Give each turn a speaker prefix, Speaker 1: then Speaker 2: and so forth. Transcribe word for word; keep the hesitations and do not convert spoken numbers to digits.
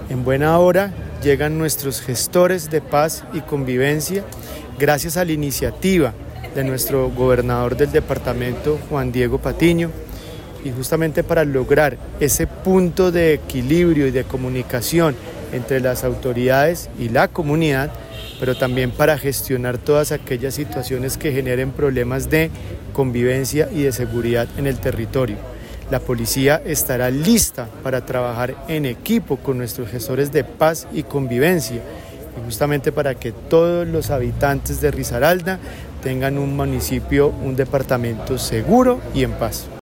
Speaker 1: En buena hora llegan nuestros gestores de paz y convivencia gracias a la iniciativa de nuestro gobernador del departamento, Juan Diego Patiño, y justamente para lograr ese punto de equilibrio y de comunicación entre las autoridades y la comunidad, pero también para gestionar todas aquellas situaciones que generen problemas de convivencia y de seguridad en el territorio. La policía estará lista para trabajar en equipo con nuestros gestores de paz y convivencia, y justamente para que todos los habitantes de Risaralda tengan un municipio, un departamento seguro y en paz.